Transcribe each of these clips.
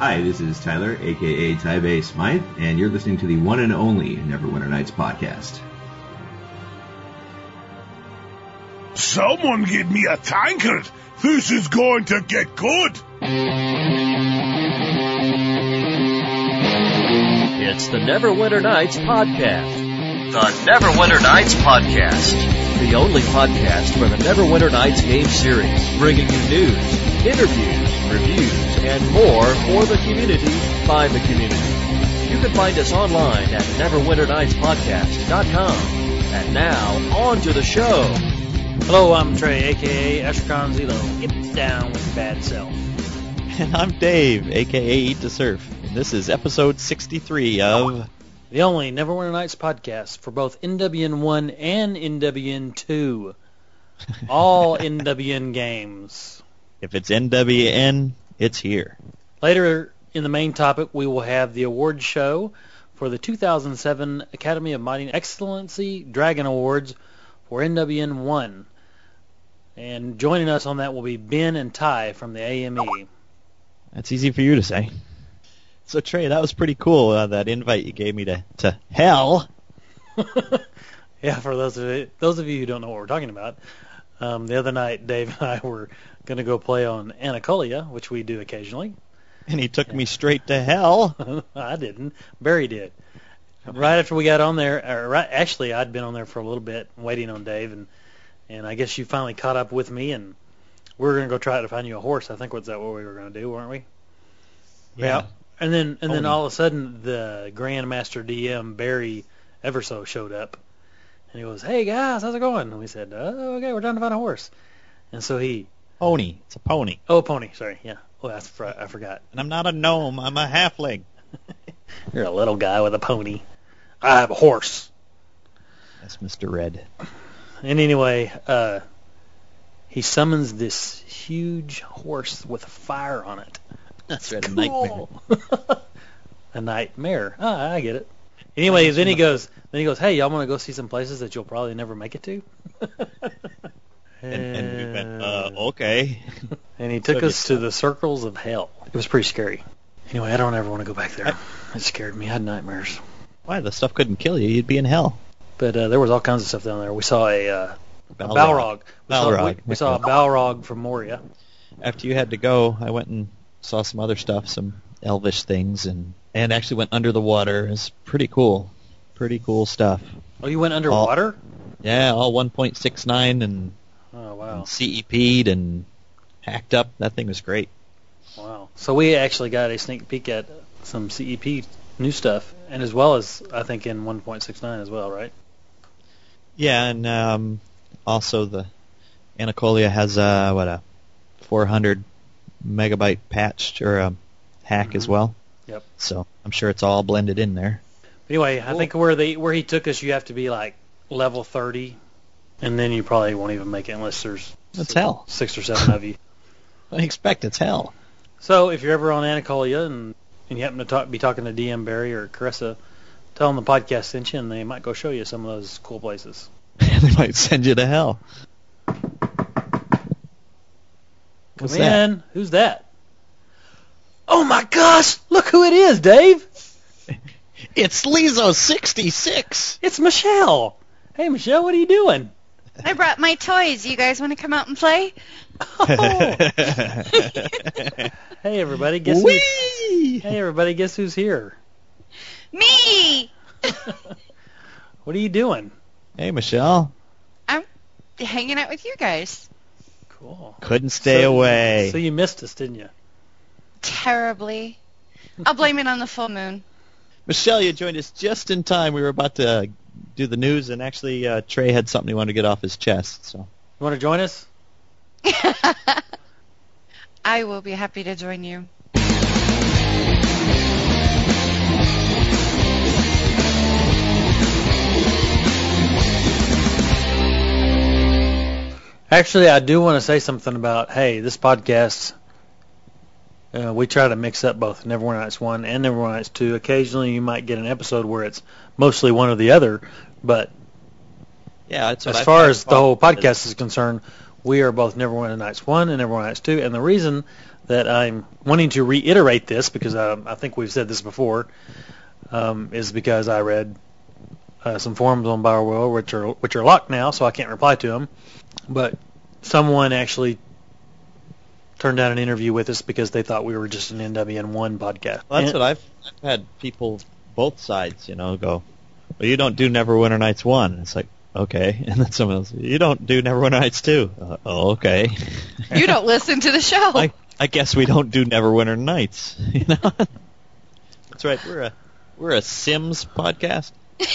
Hi, this is Tyler, a.k.a. Tybay Smythe, and you're listening to the one and only Neverwinter Nights podcast. Someone give me a tankard. This is going to get good. It's the Neverwinter Nights podcast. The Neverwinter Nights podcast. The only podcast for the Neverwinter Nights game series, bringing you news, interviews, reviews, and more for the community by the community. You can find us online at neverwinternightspodcast.com. And now, on to the show. Hello, I'm Trey, a.k.a. Ashkan Zelo. Get down with your bad self. And I'm Dave, a.k.a. Eat to Surf. And this is episode 63 of... the only Neverwinter Nights podcast for both NWN1 and NWN2. All NWN games. If it's NWN, it's here. Later in the main topic, we will have the award show for the 2007 Academy of Mighty Excellency Dragon Awards for NWN1. And joining us on that will be Ben and Ty from the AME. That's easy for you to say. So, Trey, that was pretty cool, that invite you gave me to hell. Yeah, for those of you who don't know what we're talking about, the other night, Dave and I were going to go play on Anacolia, which we do occasionally. And he took me straight to hell. I didn't. Barry did. Right after we got on there, actually, I'd been on there for a little bit, waiting on Dave, and I guess you finally caught up with me, and we were going to go try to find you a horse. I think was that what we were going to do, weren't we? Yeah. And then all of a sudden, the Grandmaster DM, Barry Everso, showed up. And he goes, "Hey, guys, how's it going?" And we said, "Oh, okay, we're trying to find a horse." And so he... Pony. It's a pony. Oh, pony. Sorry, yeah. Oh, I forgot. And I'm not a gnome. I'm a halfling. You're a little guy with a pony. I have a horse. That's Mr. Red. And anyway, he summons this huge horse with fire on it. That's cool. A nightmare. A nightmare. I get it. Anyway, then he goes, "Hey, y'all want to go see some places that you'll probably never make it to?" and we went, okay. And he took us to the circles of hell. It was pretty scary. Anyway, I don't ever want to go back there. It scared me. I had nightmares. Why? The stuff couldn't kill you. You'd be in hell. But there was all kinds of stuff down there. We saw a Balrog. We saw a Balrog from Moria. After you had to go, I went and saw some other stuff, some elvish things, and actually went under the water. It was pretty cool. Pretty cool stuff. Oh, you went underwater? Yeah, all 1.69 and, oh, wow. And CEP'd and hacked up. That thing was great. Wow. So we actually got a sneak peek at some CEP new stuff, and as well as, I think, in 1.69 as well, right? Yeah, and also the Anacolia has a 400 megabyte patched or hack as well. Yep. So I'm sure it's all blended in there. Anyway, cool. I think where he took us, you have to be like level 30, and then you probably won't even make it unless there's hell. 6 or 7 of you. I expect it's hell. So if you're ever on Anacolia and you happen to be talking to DM Barry or Carissa, tell them the podcast sent you, and they might go show you some of those cool places. They might send you to hell. Come in. Who's that? Oh my gosh! Look who it is, Dave! It's Lizo66! It's Michelle! Hey, Michelle, what are you doing? I brought my toys. You guys want to come out and play? Oh. Hey, everybody, guess who's here? Me! What are you doing? Hey, Michelle. I'm hanging out with you guys. Cool. Couldn't stay away. So you missed us, didn't you? Terribly. I'll blame it on the full moon. Michelle, you joined us just in time. We were about to do the news, and actually Trey had something he wanted to get off his chest. So, you want to join us? I will be happy to join you. Actually, I do want to say something about, hey, this podcast, we try to mix up both Neverwinter Nights 1 and Neverwinter Nights 2. Occasionally you might get an episode where it's mostly one or the other, but yeah, as far as the whole podcast is concerned, We are both Neverwinter Nights 1 and Neverwinter Nights 2, and the reason that I'm wanting to reiterate this, because I think we've said this before, is because I read some forums on BioWare which are locked now, so I can't reply to them. But someone actually turned down an interview with us because they thought we were just an NWN1 podcast. Well, that's what I've had people, both sides, go, well, you don't do Neverwinter Nights 1. It's like, okay. And then someone else, you don't do Neverwinter Nights 2. Oh, okay. You don't listen to the show. I guess we don't do Neverwinter Nights. That's right. We're a Sims podcast.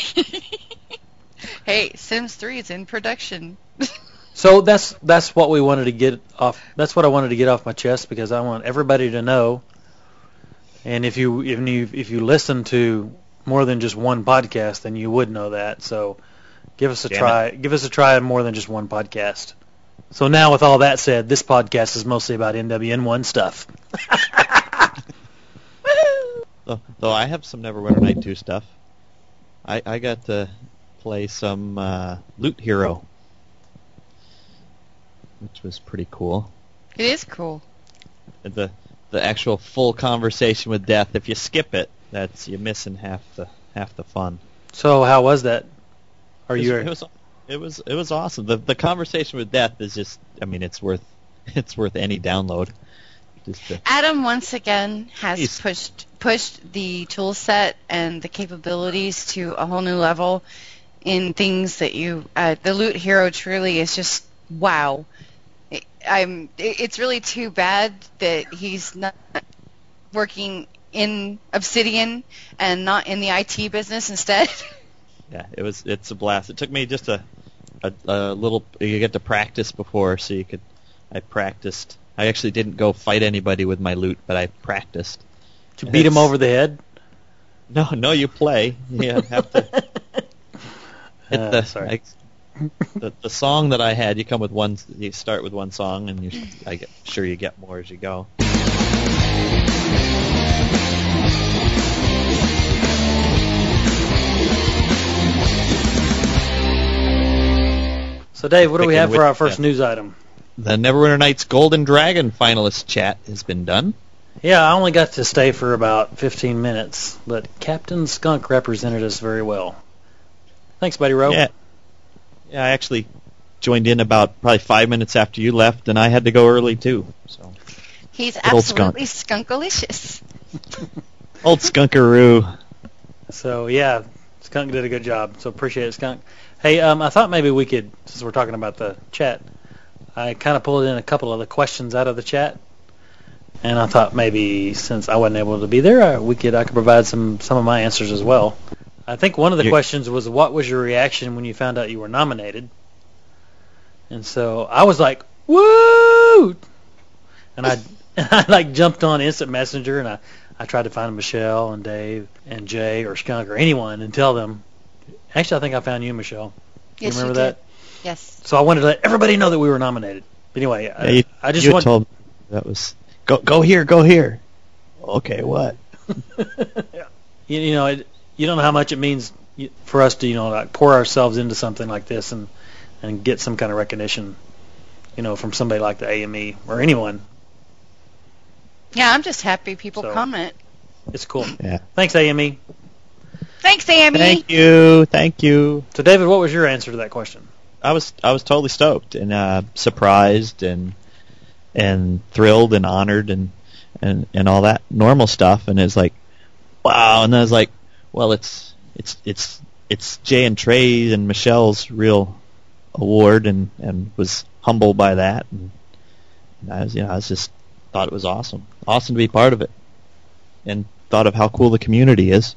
Hey, Sims 3 is in production. So that's what we wanted to get off. That's what I wanted to get off my chest, because I want everybody to know. And if you listen to more than just one podcast, then you would know that. So give us a try. Give us a try on more than just one podcast. So now, with all that said, this podcast is mostly about NWN1 stuff. Though I have some Neverwinter Night 2 stuff. I got to play some Loot Hero, which was pretty cool. It is cool. The actual full conversation with death. If you skip it, you're missing half the fun. So how was that? It was awesome. The conversation with death is just, it's worth any download. Adam once again has pushed the tool set and the capabilities to a whole new level in things that the Loot Hero truly is just wow. It's really too bad that he's not working in Obsidian and not in the IT business instead. Yeah, it's a blast. It took me just a little. You get to practice before, so I practiced. I actually didn't go fight anybody with my loot, but I practiced. Did you beat him over the head? No, you play. You have to. Sorry. The song that I had, you come with one. You start with one song, and you get more as you go. So, Dave, what do we have for our first news item? The Neverwinter Nights Golden Dragon finalist chat has been done. Yeah, I only got to stay for about 15 minutes, but Captain Skunk represented us very well. Thanks, Buddy Rowe. Yeah, I actually joined in about probably 5 minutes after you left, and I had to go early too. So he's absolutely skunkalicious. Old Skunkaroo. So yeah, Skunk did a good job. So appreciate it, Skunk. Hey, I thought maybe we could, since we're talking about the chat, I kind of pulled in a couple of the questions out of the chat, and I thought maybe since I wasn't able to be there, I could provide some of my answers as well. I think one of the questions was, what was your reaction when you found out you were nominated? And so I was like, woo! And I jumped on Instant Messenger, and I tried to find Michelle and Dave and Jay or Skunk or anyone and tell them. Actually, I think I found you, Michelle. Yes, you remember that? Yes. So I wanted to let everybody know that we were nominated. But anyway, I just want told me that was go here. Okay, what? You don't know how much it means for us to pour ourselves into something like this and get some kind of recognition, from somebody like the AME or anyone. Yeah, I'm just happy people comment. It's cool. Yeah. Thanks, AME. Thanks, AME. Thank you. So, David, what was your answer to that question? I was totally stoked and surprised and thrilled and honored and all that normal stuff. And it's like, wow. And then I was like, well, it's Jay and Trey and Michelle's real award, and was humbled by that. And I was just thought it was awesome to be part of it, and thought of how cool the community is.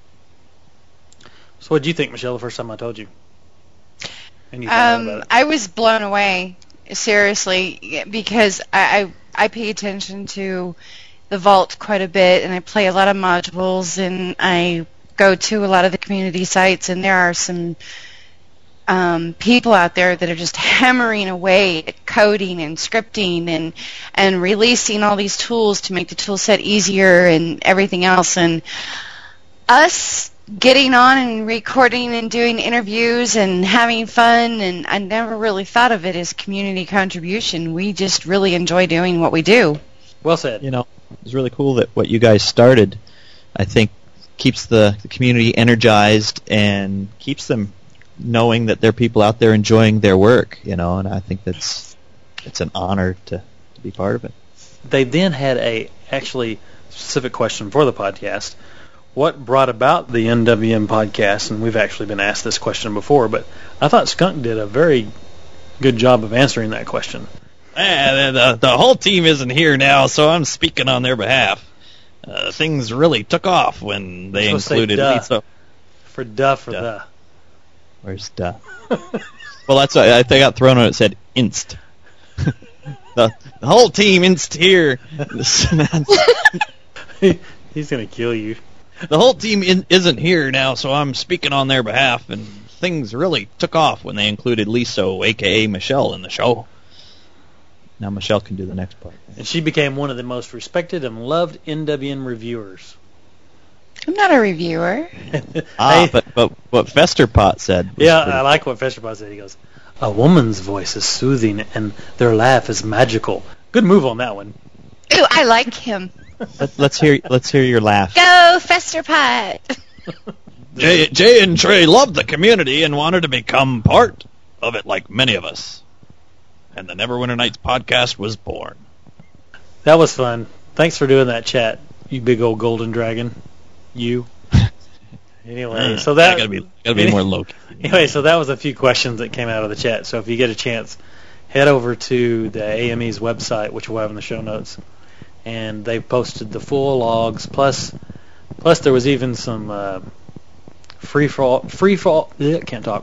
So what did you think, Michelle, the first time I told you? And you found out about it? I was blown away, seriously, because I pay attention to the Vault quite a bit, and I play a lot of modules, and I go to a lot of the community sites, and there are some people out there that are just hammering away at coding and scripting and releasing all these tools to make the tool set easier and everything else. And us getting on and recording and doing interviews and having fun, and I never really thought of it as community contribution. We just really enjoy doing what we do. Well said. It's really cool that what you guys started, I think, keeps the community energized and keeps them knowing that there are people out there enjoying their work, and I think it's an honor to be part of it. They then had a actually specific question for the podcast. What brought about the NWN podcast? And we've actually been asked this question before, but I thought Skunk did a very good job of answering that question. The whole team isn't here now, so I'm speaking on their behalf. Things really took off when they included Lisa. For the. Where's duh? Well, that's why I got thrown on it. It said inst. the whole team inst here. He's going to kill you. The whole team isn't here now, so I'm speaking on their behalf, and things really took off when they included Lisa, a.k.a. Michelle, in the show. Now Michelle can do the next part. And she became one of the most respected and loved NWN reviewers. I'm not a reviewer. But what Festerpot said. I like what Festerpot said. He goes, "A woman's voice is soothing, and their laugh is magical." Good move on that one. Ooh, I like him. Let's hear your laugh. Go, Festerpot! Jay and Trey loved the community and wanted to become part of it like many of us. And the Neverwinter Nights podcast was born. That was fun. Thanks for doing that chat, you big old golden dragon. You. Anyway, so that gotta be more low. Anyway, so that was a few questions that came out of the chat. So if you get a chance, head over to the AME's website, which we'll have in the show notes, and they've posted the full logs. Plus there was even some free for all. Easy for you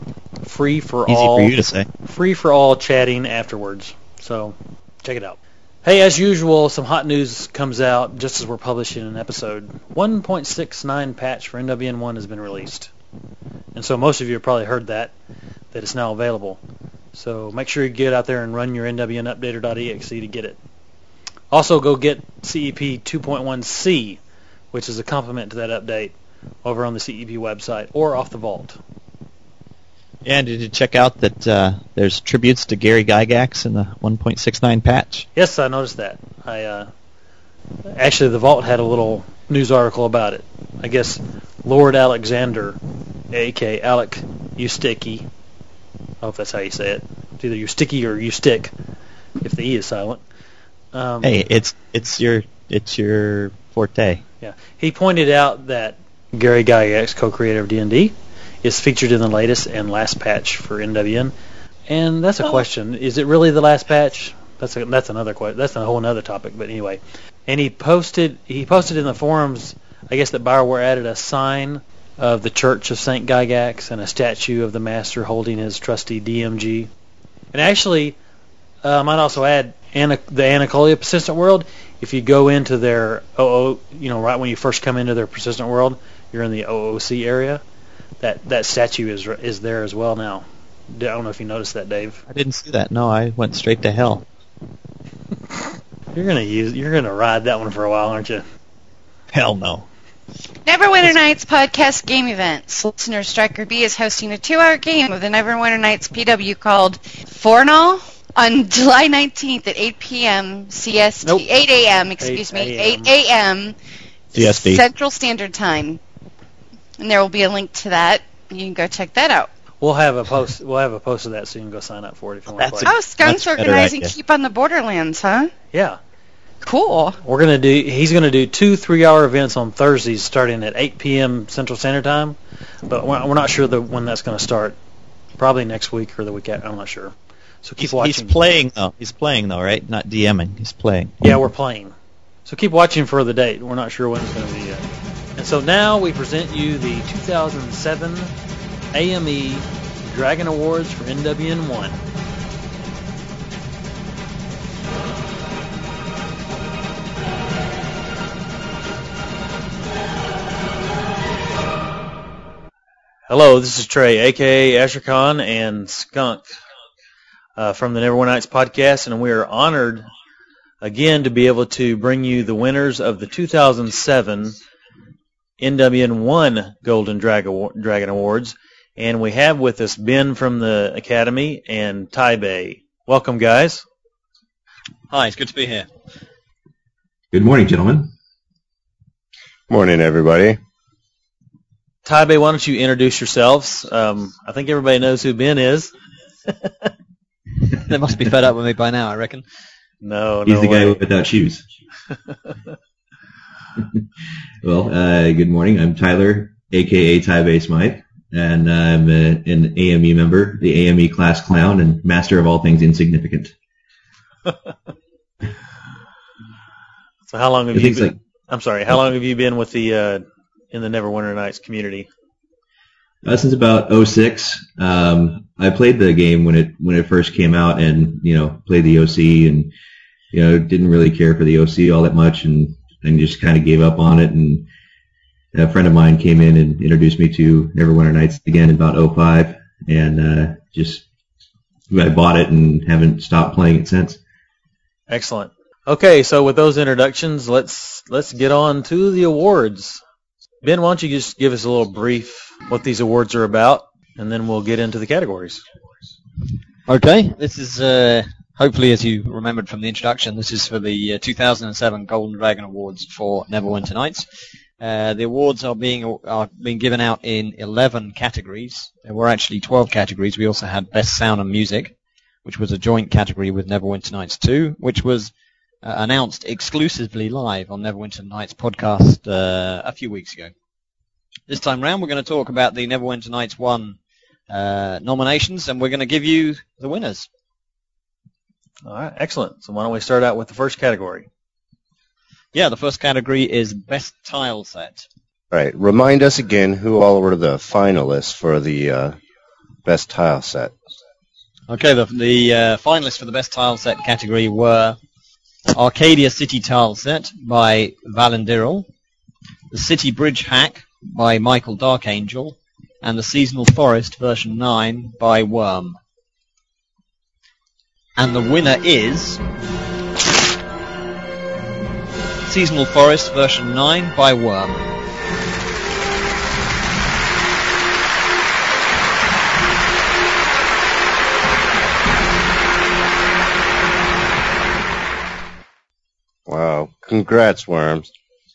to say. Free for all chatting afterwards. So check it out. Hey, as usual, some hot news comes out just as we're publishing an episode. 1.69 patch for NWN1 has been released. And so most of you have probably heard that it's now available. So make sure you get out there and run your NWNupdater.exe to get it. Also, go get CEP 2.1c, which is a complement to that update, over on the CEP website or off the vault. Yeah, did you check out that there's tributes to Gary Gygax in the 1.69 patch? Yes, I noticed that. Actually, the vault had a little news article about it. I guess Lord Alexander, a.k.a. Alec Eustachy, I hope that's how you say it. It's either Eusticky or Eustick, if the E is silent. Hey, it's your forte. Yeah, he pointed out that Gary Gygax, co-creator of D&D, is featured in the latest and last patch for NWN, and that's a question. Is it really the last patch? That's another question. That's a whole other topic. But anyway, and he posted in the forums, I guess, that BioWare added a sign of the Church of Saint Gygax and a statue of the Master holding his trusty DMG. And actually, I might also add the Anacolia Persistent World. If you go into their right when you first come into their Persistent World, you're in the OOC area. That statue is there as well now. I don't know if you noticed that, Dave. I didn't see that. No, I went straight to hell. You're gonna ride that one for a while, aren't you? Hell no. Neverwinter Nights podcast game events. Listener Striker B is hosting a 2-hour game of the Neverwinter Nights PW called Fornal on July 19th at 8 p.m. CST. Nope. 8 a.m. 8 a.m. CST. Central Standard Time. And there will be a link to that. You can go check that out. We'll have a post of that, so you can go sign up for it if you want to play. Oh, Skunk's organizing Keep on the Borderlands, huh? Yeah. Cool. He's gonna do 2 3-hour events on Thursdays starting at 8 p.m. Central Standard Time, but we're not sure when that's going to start. Probably next week or the week after. I'm not sure. So keep watching. He's playing though, right? Not DMing. He's playing. Yeah, we're playing. So keep watching for the date. We're not sure when it's going to be yet. And so now we present you the 2007 AME Dragon Awards for NWN1. Hello, this is Trey, a.k.a. Asher Khan and Skunk from the Neverwinter Nights podcast, and we are honored again to be able to bring you the winners of the 2007 NWN1 Golden Dragon Awards. And we have with us Ben from the Academy and Taibei. Welcome, guys. Hi, it's good to be here. Good morning, gentlemen. Morning, everybody. Taibei, why don't you introduce yourselves? I think everybody knows who Ben is. They must be fed up with me by now, I reckon. No He's the way. guy without shoes. Well, good morning. I'm Tyler, a.k.a. Taibei Smythe, and I'm an AME member, the AME class clown, and master of all things insignificant. So how long have you been? Like, I'm sorry. How long have you been with the in the Neverwinter Nights community? Since about 2006. I played the game when it first came out, and played the OC, and didn't really care for the OC all that much, and just kind of gave up on it. And a friend of mine came in and introduced me to Neverwinter Nights again in about 2005, and I bought it and haven't stopped playing it since. Excellent. Okay, so with those introductions, let's get on to the awards. Ben, why don't you just give us a little brief what these awards are about, and then we'll get into the categories. Okay, this is, hopefully as you remembered from the introduction, this is for the 2007 Golden Dragon Awards for Neverwinter Nights. The awards are being given out in 11 categories. There were actually 12 categories. We also had Best Sound and Music, which was a joint category with Neverwinter Nights 2, which was announced exclusively live on Neverwinter Nights podcast a few weeks ago. This time round, we're going to talk about the Neverwinter Nights 1 nominations, and we're going to give you the winners. All right, excellent. So why don't we start out with the first category? Yeah, the first category is Best Tile Set. All right, remind us again who all were the finalists for the Best Tile Set. Okay, the finalists for the Best Tile Set category were Arcadia City Tile Set by Valendiril, the City Bridge Hack by Michael Darkangel, and the Seasonal Forest version 9 by Worm. And the winner is Seasonal Forest version 9 by Worm. Wow, congrats, Worms.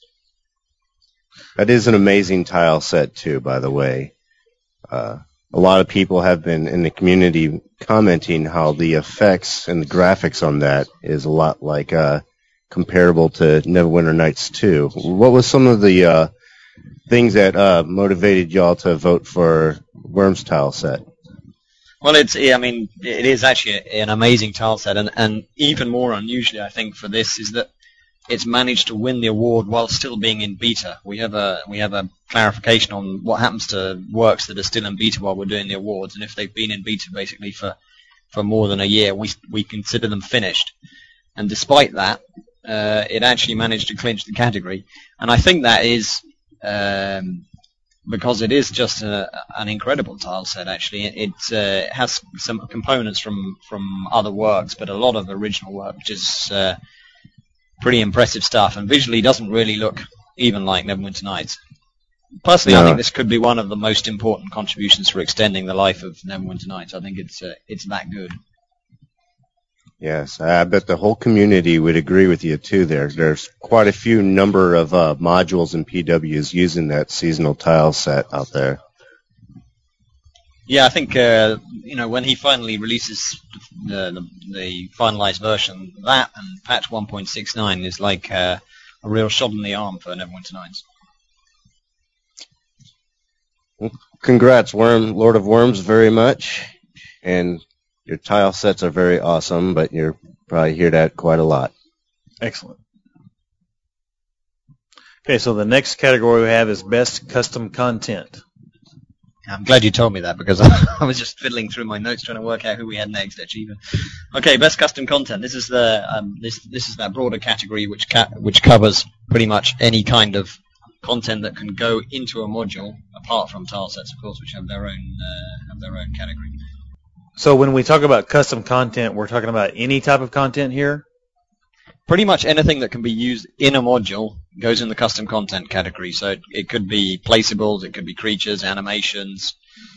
That is an amazing tile set, too, by the way. A lot of people have been in the community commenting how the effects and the graphics on that is a lot like comparable to Neverwinter Nights 2. What was some of the things that motivated y'all to vote for Worms tile set? Well, it is actually an amazing tile set, and even more unusually, I think, for this is that it's managed to win the award while still being in beta. We have a clarification on what happens to works that are still in beta while we're doing the awards, and if they've been in beta basically for more than a year, we consider them finished. And despite that, it actually managed to clinch the category, and I think that is because it is just an incredible tile set. Actually, it has some components from other works, but a lot of original work, which is pretty impressive stuff, and visually doesn't really look even like Neverwinter Nights. Personally, I think this could be one of the most important contributions for extending the life of Neverwinter Nights. I think it's that good. Yes, I bet the whole community would agree with you, too, there. There's quite a few number of modules and PWs using that seasonal tile set out there. Yeah, I think, when he finally releases the finalized version, that and patch 1.69 is like a real shot in the arm for Neverwinter Nights. Well, congrats, Lord of Worms, very much. And your tile sets are very awesome, but you'll probably hear that quite a lot. Excellent. Okay, so the next category we have is Best Custom Content. I'm glad you told me that, because I was just fiddling through my notes trying to work out who we had next, actually. Okay, Best Custom Content. This is this is that broader category which covers pretty much any kind of content that can go into a module, apart from tile sets, of course, which have their own category. So when we talk about custom content, we're talking about any type of content here? pretty much anything that can be used in a module goes in the custom content category. So it could be placeables, it could be creatures, animations,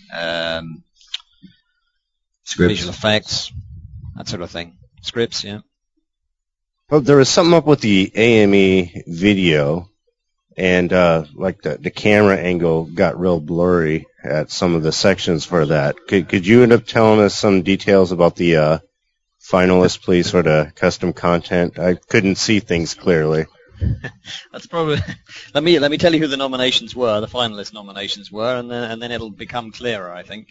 Scripts. visual effects, that sort of thing. Scripts, yeah. Well, there was something up with the AME video, and like the camera angle got real blurry at some of the sections for that. Could you end up telling us some details about the finalists, please, for the custom content? I couldn't see things clearly. That's probably. Let me tell you who the nominations were. The finalist nominations were, and then it'll become clearer, I think.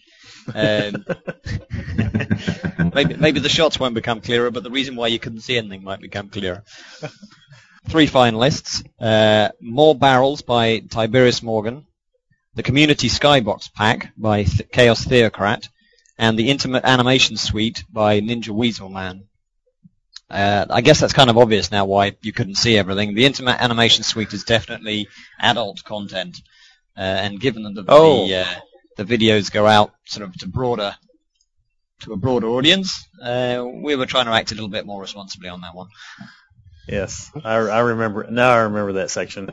Maybe the shots won't become clearer, but the reason why you couldn't see anything might become clearer. 3 finalists: More Barrels by Tiberius Morgan, the Community Skybox Pack by Chaos Theocrat, and the Intimate Animation Suite by Ninja Weasel Man. I guess that's kind of obvious now why you couldn't see everything. The Intimate Animation Suite is definitely adult content, and given that the videos go out sort of to a broader audience, we were trying to act a little bit more responsibly on that one. Yes, I remember. Now I remember that section.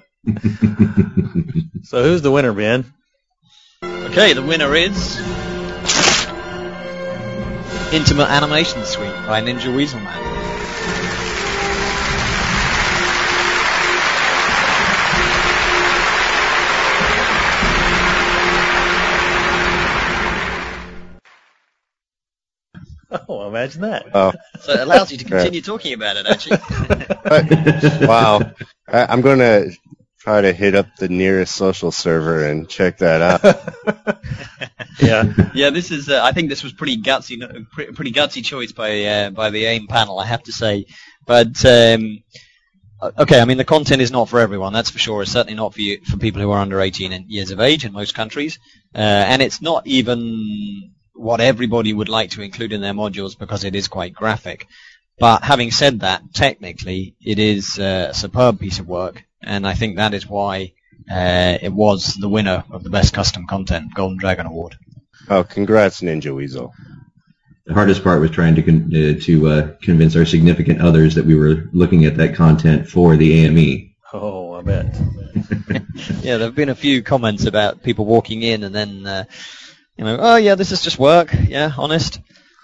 So who's the winner, Ben? Okay, the winner is Intimate Animation Suite by Ninja Weasel Man. Oh, imagine that. Oh. So it allows you to continue talking about it, actually. Wow. I'm going to try to hit up the nearest social server and check that out. Yeah. This is. I think this was pretty gutsy choice by the AIM panel, I have to say. But okay, I mean the content is not for everyone, that's for sure. It's certainly not for people who are under 18 years of age in most countries, and it's not even what everybody would like to include in their modules because it is quite graphic. But having said that, technically it is a superb piece of work, and I think that is why it was the winner of the Best Custom Content Golden Dragon Award. Oh, congrats, Ninja Weasel. The hardest part was trying to convince our significant others that we were looking at that content for the AME. Oh, I bet. Yeah, there have been a few comments about people walking in and then, oh yeah, this is just work. Yeah, honest.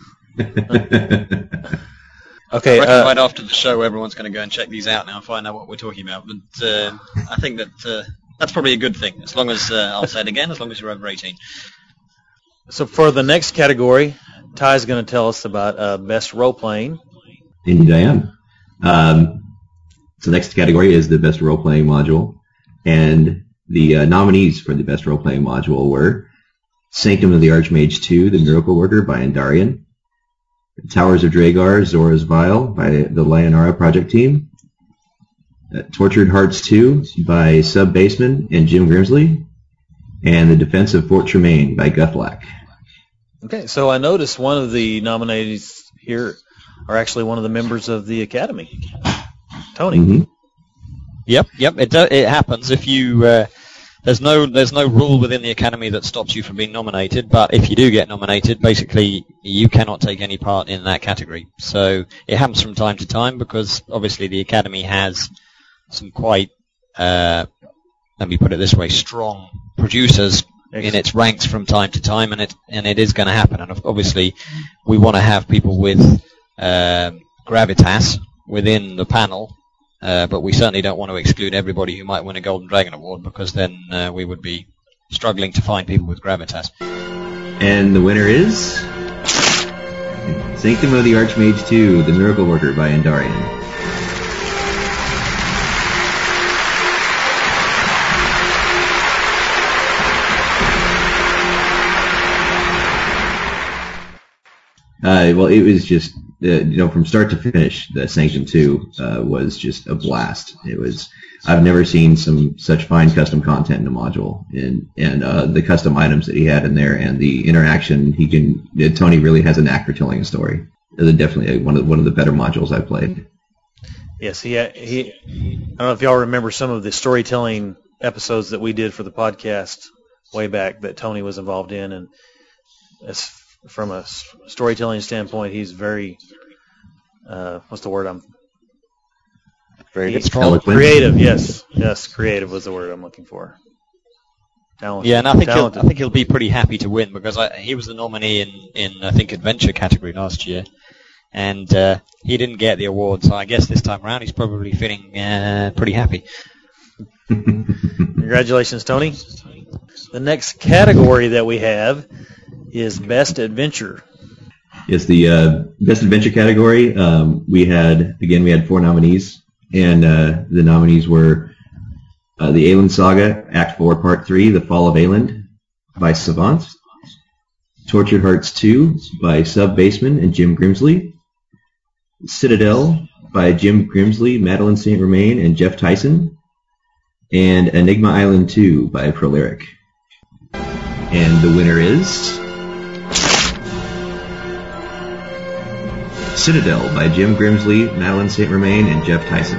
Okay. I reckon right after the show, everyone's going to go and check these out now and find out what we're talking about. But I think that that's probably a good thing, as long as, I'll say it again, as long as you're over 18. So for the next category, Ty's going to tell us about best role-playing. Indeed I am. So next category is the best role-playing module. And the nominees for the best role-playing module were Sanctum of the Archmage 2, The Miracle Worker by Andarian, Towers of Dragar, Zora's Vial by the Lionara Project Team, Tortured Hearts 2 by Sub Baseman and Jim Grimsley, and The Defense of Fort Tremaine by Guthlack. Okay, so I noticed one of the nominees here are actually one of the members of the Academy. Tony. Mm-hmm. Yep. It happens. If you there's no rule within the Academy that stops you from being nominated, but if you do get nominated, basically you cannot take any part in that category. So it happens from time to time because obviously the Academy has some quite let me put it this way, strong producers in its ranks from time to time, and it is going to happen. And obviously, we want to have people with gravitas within the panel, but we certainly don't want to exclude everybody who might win a Golden Dragon Award, because then we would be struggling to find people with gravitas. And the winner is Sanctum of the Archmage 2, The Miracle Worker by Andarian. Well, it was just, from start to finish, the Sanctum 2 was just a blast. I've never seen such fine custom content in a module, and the custom items that he had in there, and the interaction Tony really has a knack for telling a story. It's definitely one of the better modules I've played. Yes, he. I don't know if y'all remember some of the storytelling episodes that we did for the podcast way back that Tony was involved in, and from a storytelling standpoint, he's very, what's the word? Very good. Eloquent. Creative, yes. Yes, creative was the word I'm looking for. Talented. Yeah, and I think Talented. he'll be pretty happy to win because he was the nominee in I think adventure category last year, and he didn't get the award. So I guess this time around he's probably feeling pretty happy. Congratulations, Tony. The next category that we have is Best Adventure. Yes, the Best Adventure category, we had 4 nominees, and the nominees were the Ayland Saga, Act 4, Part 3, The Fall of Ayland by Savant, Tortured Hearts 2 by Sub Baseman and Jim Grimsley, Citadel by Jim Grimsley, Madeline St. Romain, and Jeff Tyson, and Enigma Island 2 by Proleric. And the winner is Citadel by Jim Grimsley, Madeline St. Romain, and Jeff Tyson.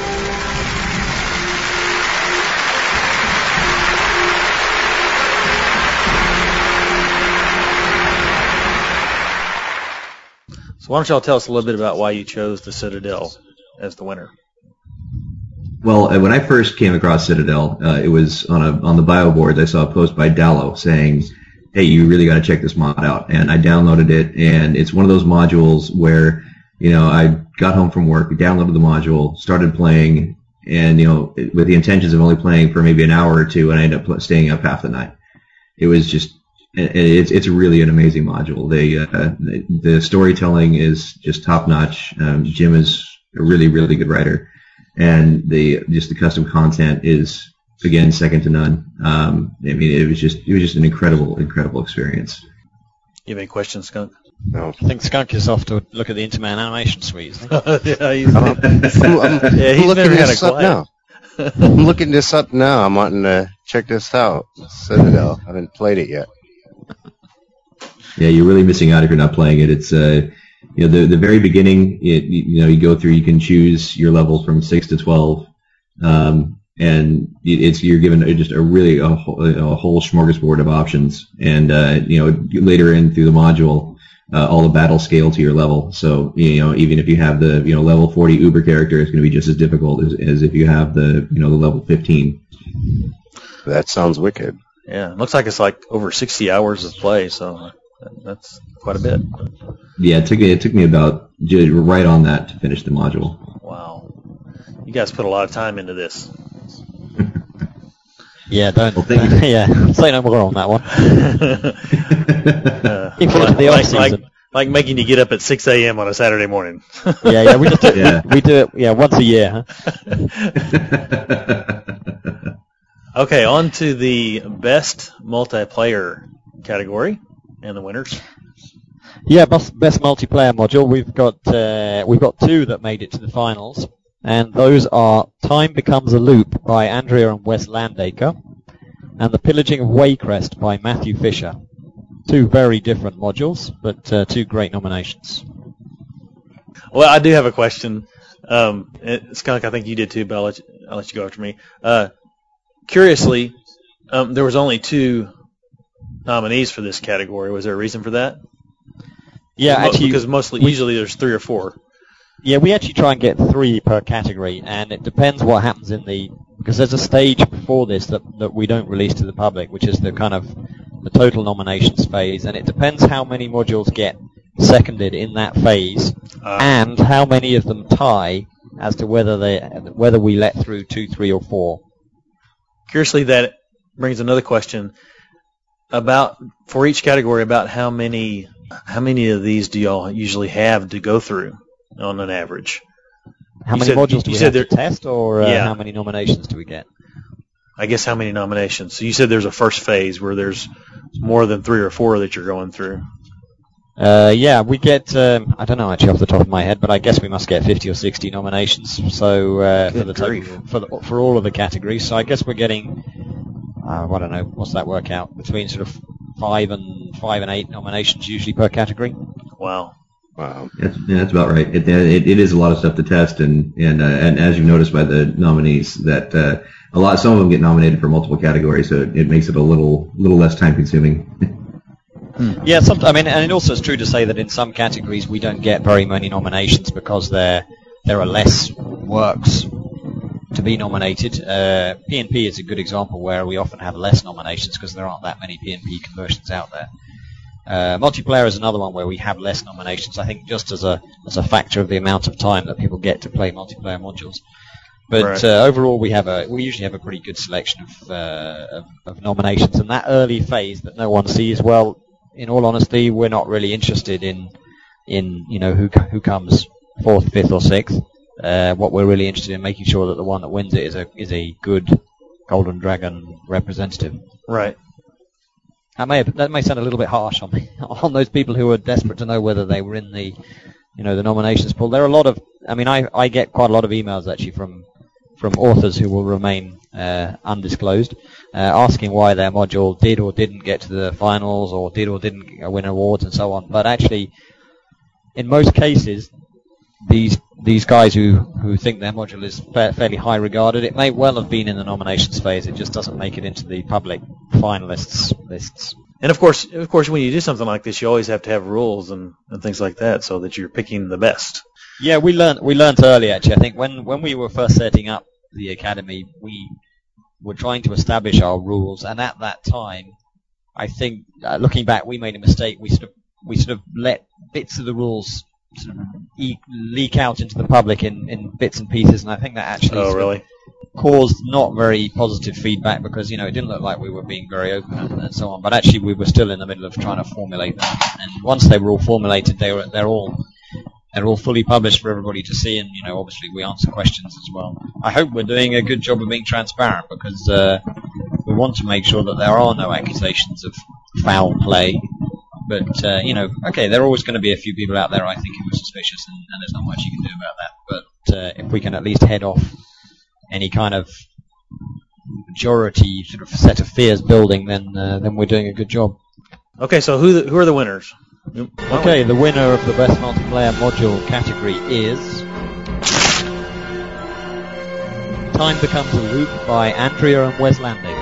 So why don't y'all tell us a little bit about why you chose the Citadel as the winner? Well, when I first came across Citadel, it was on the bio boards. I saw a post by Dallo saying, "Hey, you really got to check this mod out." And I downloaded it, and it's one of those modules where, I got home from work, downloaded the module, started playing, and with the intentions of only playing for maybe an hour or two, and I ended up staying up half the night. It was just, it's really an amazing module. The storytelling is just top notch. Jim is a really, really good writer. And the custom content is, again, second to none. It was just an incredible experience. You have any questions, Skunk? No. I think Skunk is off to look at the Interman animation suite. Isn't he? Yeah, he's I'm he's looking been this kinda up now. I'm looking this up now. I'm wanting to check this out. Citadel. I haven't played it yet. Yeah, you're really missing out if you're not playing it. It's the very beginning. You go through. You can choose your level from 6 to 12, and you're given just a whole smorgasbord of options. And later in through the module, all the battles scale to your level. So even if you have the level 40 Uber character, it's going to be just as difficult as if you have the the level 15. That sounds wicked. Yeah, it looks like it's like over 60 hours of play, so that's quite a bit. Yeah, it took me about right on that to finish the module. Wow. You guys put a lot of time into this. Yeah, don't. Well, thank you. Yeah, say no more on that one. Looking forward to the off season. Like making you get up at 6 a.m. on a Saturday morning. Yeah, we just do it. We do it. Once a year. Huh? Okay, on to the best multiplayer category and the winners. Yeah, best multiplayer module. We've got 2 that made it to the finals, and those are Time Becomes a Loop by Andrea and Wes Landacre, and The Pillaging of Waycrest by Matthew Fisher. 2 very different modules, but 2 great nominations. Well, I do have a question. Skunk, I think you did too, but I'll let you go after me. Curiously, there was only 2 nominees for this category. Was there a reason for that? Yeah, actually, because usually there's 3 or 4. Yeah, we actually try and get 3 per category, and it depends what happens because there's a stage before this that we don't release to the public, which is the kind of the total nominations phase, and it depends how many modules get seconded in that phase, and how many of them tie as to whether we let through 2, 3, or 4. Curiously, that brings another question for each category. About how many of these do y'all usually have to go through on an average? How many modules do we have to test, or how many nominations do we get? I guess how many nominations. So you said there's a first phase where there's more than 3 or 4 that you're going through. Yeah, we get, I don't know actually off the top of my head, but I guess we must get 50 or 60 nominations. So for all of the categories. So I guess we're getting, I don't know, what's that work out? Between sort of 5 and 8 nominations usually per category. Wow. That's about right. It is a lot of stuff to test, and as you've noticed by the nominees, that some of them get nominated for multiple categories, so it makes it a little less time consuming. Yeah, and it also is true to say that in some categories we don't get very many nominations because there are less works to be nominated. PNP is a good example where we often have less nominations because there aren't that many PNP conversions out there. Multiplayer is another one where we have less nominations, I think just as a factor of the amount of time that people get to play multiplayer modules. But overall, we usually have a pretty good selection of nominations. And that early phase that no one sees, well, in all honesty, we're not really interested in who comes 4th, 5th, or 6th. What we're really interested in making sure that the one that wins it is a good Golden Dragon representative. Right. That may sound a little bit harsh on those people who are desperate to know whether they were in the nominations pool. There are a lot of, I get quite a lot of emails actually from authors who will remain undisclosed, asking why their module did or didn't get to the finals or did or didn't win awards and so on. But actually, in most cases, these guys who think their module is fairly high regarded, it may well have been in the nominations phase. It just doesn't make it into the public finalists lists. And of course, when you do something like this, you always have to have rules and things like that, so that you're picking the best. Yeah, we learned early actually. I think when we were first setting up the academy, we were trying to establish our rules, and at that time, I think looking back, we made a mistake. We sort of let bits of the rules sort of leak out into the public in bits and pieces, and I think that actually caused not very positive feedback because it didn't look like we were being very open and so on. But actually, we were still in the middle of trying to formulate them, and once they were all formulated, they're all fully published for everybody to see, and obviously we answer questions as well. I hope we're doing a good job of being transparent because we want to make sure that there are no accusations of foul play. But, there are always going to be a few people out there, I think, who are suspicious, and there's not much you can do about that. But if we can at least head off any kind of majority sort of set of fears building, then we're doing a good job. Okay, so who are the winners? Okay, the winner of the Best Multiplayer Module category is Time Becomes a Loop by Andrea and Wes Landaker.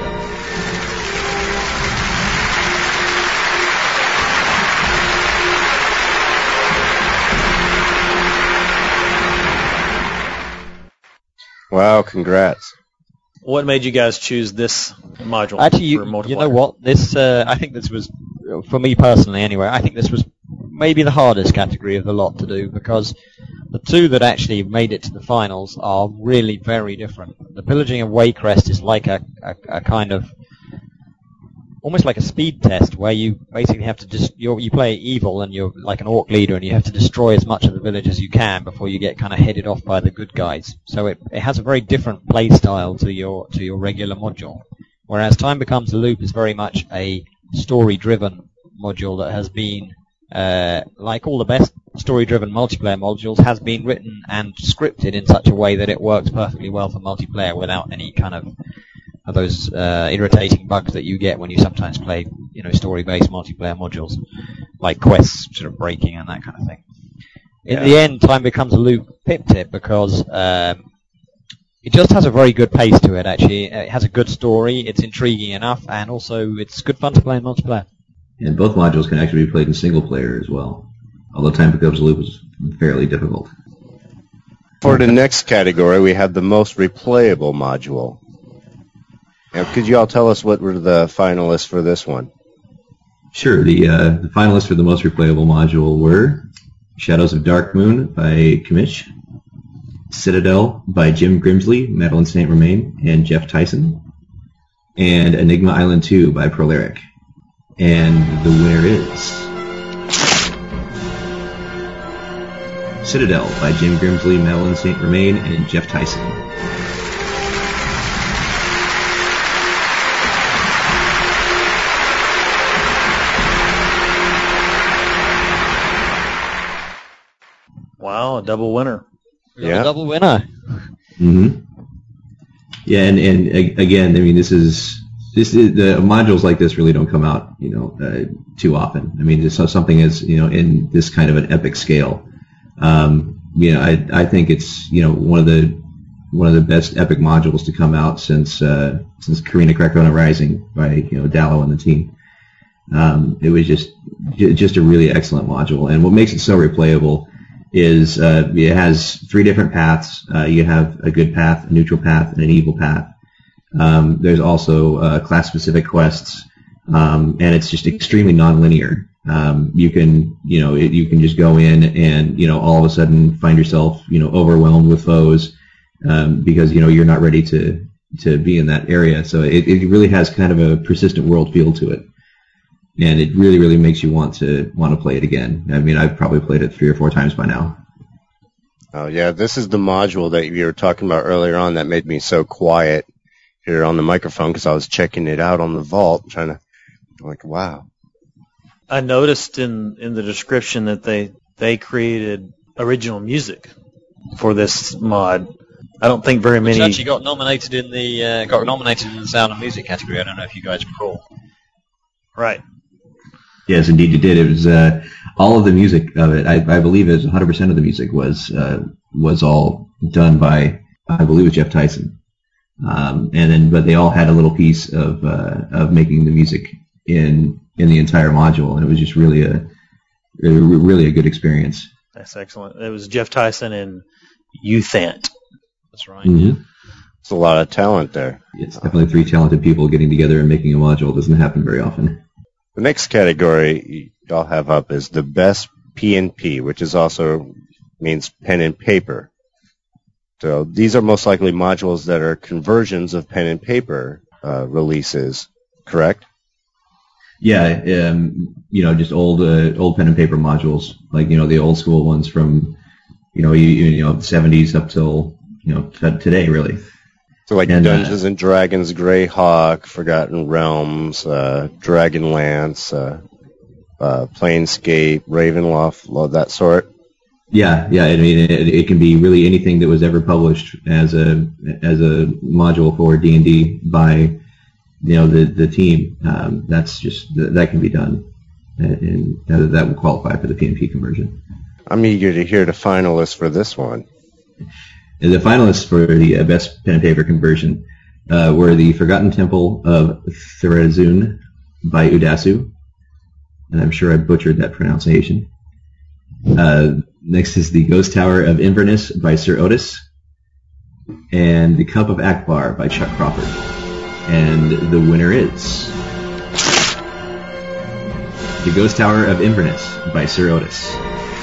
Wow, congrats. What made you guys choose this module? Actually, for multiplayer? You know what? I think this was, for me personally anyway, I think this was maybe the hardest category of the lot to do because the two that actually made it to the finals are really very different. The Pillaging of Waycrest is like a kind of, almost like a speed test where you basically have to you play evil and you're like an orc leader and you have to destroy as much of the village as you can before you get kind of headed off by the good guys. So it has a very different play style to your regular module. Whereas Time Becomes a Loop is very much a story-driven module that has been, like all the best story-driven multiplayer modules, has been written and scripted in such a way that it works perfectly well for multiplayer without any kind of those irritating bugs that you get when you sometimes play, story-based multiplayer modules, like quests sort of breaking and that kind of thing. In the end, Time Becomes a Loop pipped it because it just has a very good pace to it, actually. It has a good story, it's intriguing enough, and also it's good fun to play in multiplayer. And both modules can actually be played in single player as well, although Time Becomes a Loop is fairly difficult. For the next category, we have the most replayable module. Now, could you all tell us what were the finalists for this one? Sure. The finalists for the most replayable module were Shadows of Darkmoon by Kamish, Citadel by Jim Grimsley, Madeline St. Romain, and Jeff Tyson, and Enigma Island 2 by Proleric. And the winner is Citadel by Jim Grimsley, Madeline St. Romain, and Jeff Tyson. Wow, a double winner. Yeah. Double winner. Mm-hmm. Yeah, and again, this is the modules like this really don't come out, too often. It's something as, in this kind of an epic scale. I think it's, one of the best epic modules to come out since Karina Krakona Rising by, Dallo and the team. It was just a really excellent module, and what makes it so replayable is it has 3 different paths. You have a good path, a neutral path, and an evil path. There's also class-specific quests, and it's just extremely non-linear. You can just go in and all of a sudden find yourself overwhelmed with foes because you're not ready to be in that area. So it really has kind of a persistent world feel to it, and it really, really makes you want to play it again. I mean, I've probably played it 3 or 4 times by now. Oh yeah, this is the module that you were talking about earlier on that made me so quiet here on the microphone because I was checking it out on the vault, I'm like, wow. I noticed in the description that they created original music for this mod. I don't think very many. Which actually got nominated in the Sound of Music category. I don't know if you guys recall. Right. Yes, indeed, it did. It was all of the music of it. I believe it was 100% of the music was all done by, I believe, it was Jeff Tyson. But they all had a little piece of making the music in the entire module, and it was just really a good experience. That's excellent. It was Jeff Tyson and Youthant. That's right. Mm-hmm. It's a lot of talent there. It's definitely 3 talented people getting together and making a module. It doesn't happen very often. The next category y'all have up is the best P&P, which is also means pen and paper. So these are most likely modules that are conversions of pen and paper releases, correct? Yeah, just old pen and paper modules, like the old school ones from the 70s up till today, really. So like Dungeons and Dragons, Greyhawk, Forgotten Realms, Dragonlance, Planescape, Ravenloft, that sort. Yeah. I mean, it can be really anything that was ever published as a module for D&D by the team. That's just that can be done, and that would qualify for the P&P conversion. I'm eager to hear the finalists for this one. The finalists for the best pen and paper conversion were the Forgotten Temple of Tharizdun by Udasu, and I'm sure I butchered that pronunciation. Next is the Ghost Tower of Inverness by Sir Otis, and the Cup of Akbar by Chuck Crawford. And the winner is the Ghost Tower of Inverness by Sir Otis.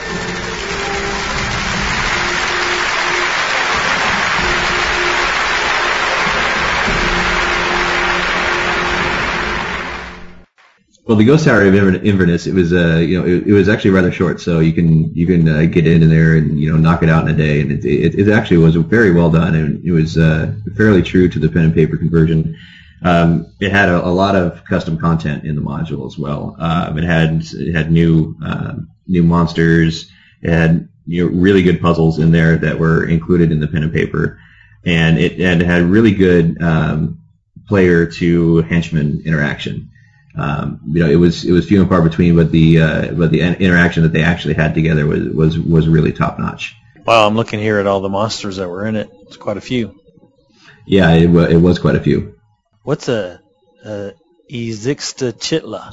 Well, the Ghost Tower of Inverness, it was it was actually rather short, so you can get in there and knock it out in a day, and it actually was very well done, and it was fairly true to the pen and paper conversion. It had a lot of custom content in the module as well. It had new monsters. It had really good puzzles in there that were included in the pen and paper, and it had really good player to henchman interaction. It was few and far between, but the interaction that they actually had together was really top notch. Wow, I'm looking here at all the monsters that were in it. It's quite a few. Yeah, it was quite a few. What's a Ezixtachitla?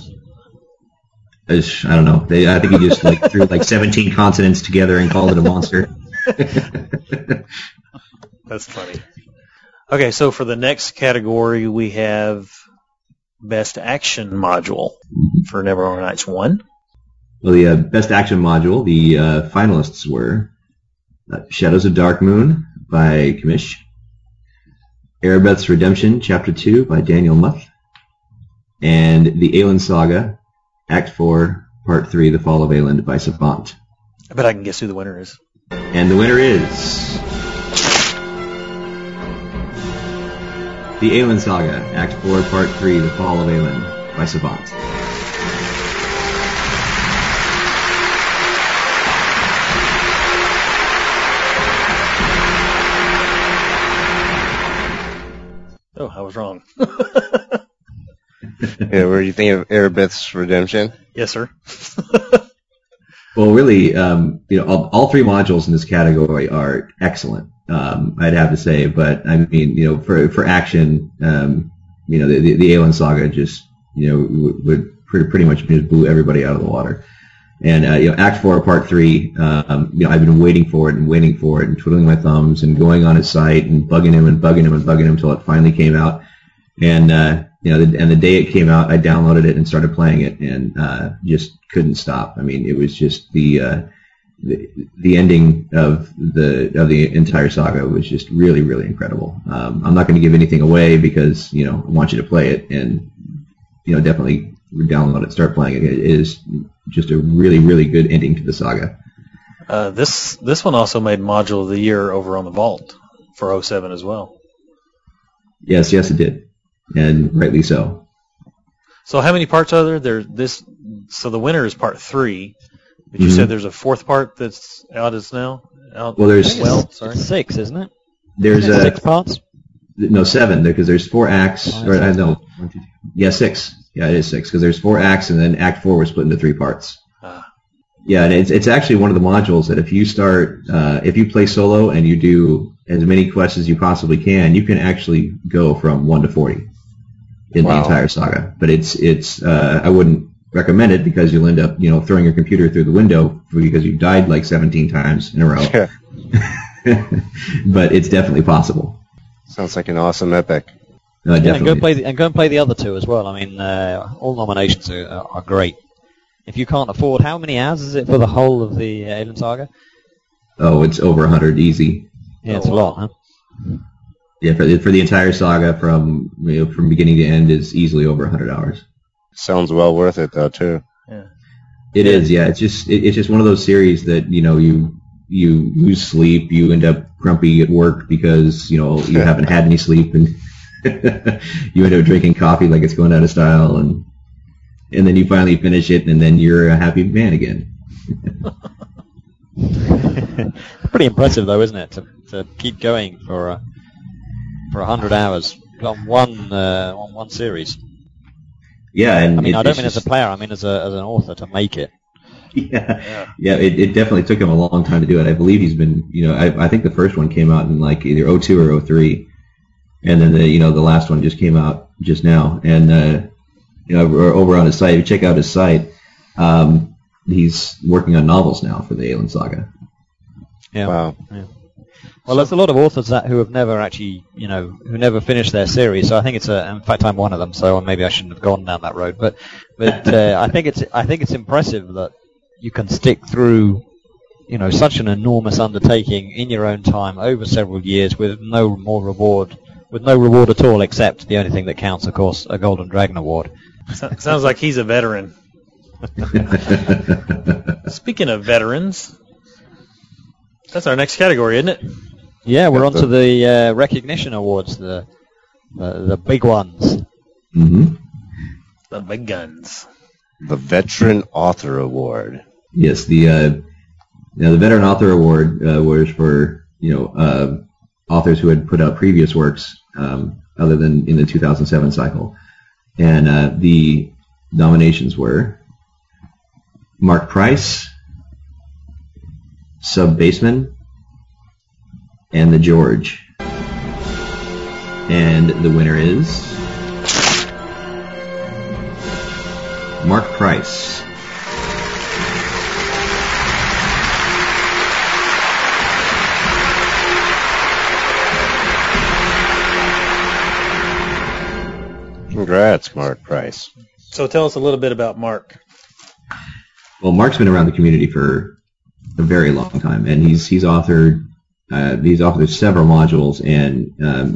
I don't know. I think he just threw 17 consonants together and called it a monster. That's funny. Okay, so for the next category, we have Best Action Module for Neverwinter Nights 1. Well, the Best Action Module, the finalists were Shadows of Darkmoon by Kamish, Erebeth's Redemption Chapter 2 by Daniel Muth, and the Aeland Saga Act 4 Part 3 The Fall of Aeland by Savant. I bet I can guess who the winner is. And the winner is the Aeland Saga Act 4 Part 3 The Fall of Aeland by Savant. Oh, I was wrong. Yeah, were you thinking of Erebeth's Redemption? Yes, sir. Well, really, all 3 modules in this category are excellent. I'd have to say, but I mean, for action, the Aeland Saga just, would pretty much just blew everybody out of the water. And Act 4, Part 3, I've been waiting for it and twiddling my thumbs and going on his site and bugging him until it finally came out. And the day it came out, I downloaded it and started playing it, and just couldn't stop. I mean, it was just the ending of the entire saga was just really, really incredible. I'm not going to give anything away because I want you to play it, and definitely download it, start playing it. It is just a really, really good ending to the saga. This one also made Module of the Year over on the Vault for 07 as well. Yes, it did, and rightly so. So how many parts are there? So the winner is Part 3, but you said there's a fourth part that's out as now. Well, there's it's 6, isn't it? There's 6 parts. No, 7, because there's 4 acts. No, 1, 2, 3. Yeah, 6. Yeah, it is 6, because there's 4 acts, and then Act 4 was split into 3 parts. Yeah, and it's actually one of the modules that if you play solo and you do as many quests as you possibly can, you can actually go from 1 to 40 in the entire saga. But it's I wouldn't recommend it because you'll end up throwing your computer through the window because you died like 17 times in a row. But it's definitely possible. Sounds like an awesome epic. And go and play the other 2 as well. I mean, all nominations are great. If you can't afford, how many hours is it for the whole of the Alien Saga? Oh, it's over 100 easy. Yeah, it's a lot, huh? Yeah, for the entire saga from beginning to end is easily over 100 hours. Sounds well worth it though too. Yeah. It is. Yeah, it's just one of those series that you lose sleep, you end up grumpy at work because you haven't had any sleep, and you end up drinking coffee like it's going out of style, and then you finally finish it, and then you're a happy man again. Pretty impressive, though, isn't it, to keep going for 100 hours on one series? Yeah, and I don't mean as a player. I mean as an author to make it. Yeah. It definitely took him a long time to do it. I believe he's been, I think the first one came out in like either 02 or 03, and then the last one just came out just now, and. Over on his site, if you check out his site, he's working on novels now for the Alien Saga. Yeah. Wow. Yeah. Well, there's a lot of authors who have never actually, who never finished their series. So I think in fact, I'm one of them. So maybe I shouldn't have gone down that road. But I think it's impressive that you can stick through, such an enormous undertaking in your own time over several years with no more reward. With no reward at all, except the only thing that counts, of course, a Golden Dragon Award. Sounds like he's a veteran. Speaking of veterans, that's our next category, isn't it? Yeah, we're on to the recognition awards, the big ones. Mm-hmm. The big guns. The Veteran Author Award. Yes, the Veteran Author Award was for authors who had put out previous works other than in the 2007 cycle. And the nominations were Mark Price, Sub Baseman, and The George. And the winner is Mark Price. Congrats, Mark Price. So tell us a little bit about Mark. Well, Mark's been around the community for a very long time, and he's authored several modules, and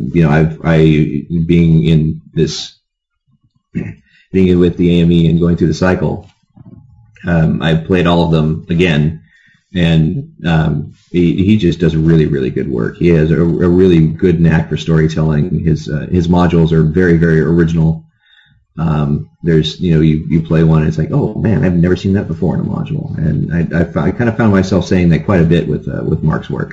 being with the AME and going through the cycle, I've played all of them again, and he just does really, really good work. He has a really good knack for storytelling. His modules are very, very original. There's you play one and it's like, oh man, I've never seen that before in a module, and I kind of found myself saying that quite a bit with Mark's work.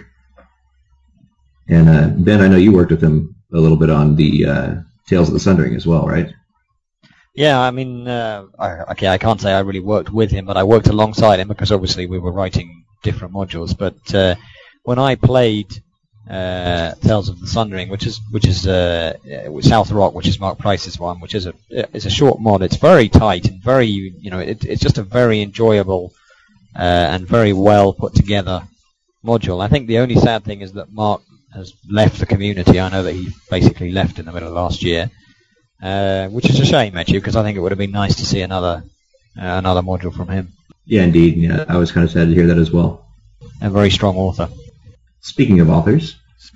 And Ben, I know you worked with him a little bit on the Tales of the Sundering as well, right? Yeah, I mean, I can't say I really worked with him, but I worked alongside him because obviously we were writing different modules. But when I played Tales of the Sundering, which is South Rock, which is Mark Price's one, which is a short mod. It's very tight and very, it's just a very enjoyable and very well put together module. I think the only sad thing is that Mark has left the community. I know that he basically left in the middle of last year, which is a shame actually, because I think it would have been nice to see another module from him. Yeah, indeed. Yeah, I was kind of sad to hear that as well. A very strong author. Speaking of authors.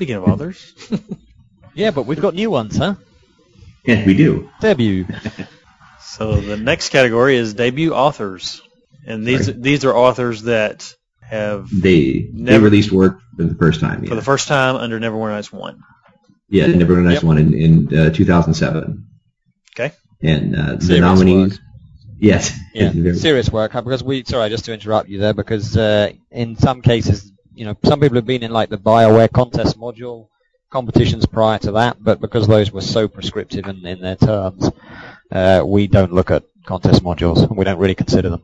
Yeah, but we've got new ones, huh? Yeah, we do. Debut. So the next category is debut authors, and these are authors that have they released work for the first time. For the first time under Neverwinter Nights 1. Yeah, Neverwinter Nights 1 in 2007. Okay. And the nominees. Work. Yes. Yeah. Serious work, because sorry, just to interrupt you there, because in some cases, some people have been in like the BioWare contest module competitions prior to that, but because those were so prescriptive in their terms, we don't look at contest modules. We don't really consider them.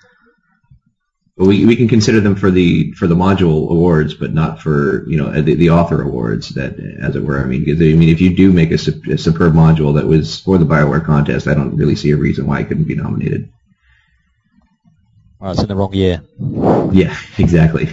We can consider them for the module awards, but not for the author awards, that as it were. I mean, if you do make a superb module that was for the BioWare contest, I don't really see a reason why it couldn't be nominated. Well, it's in the wrong year. Yeah, exactly.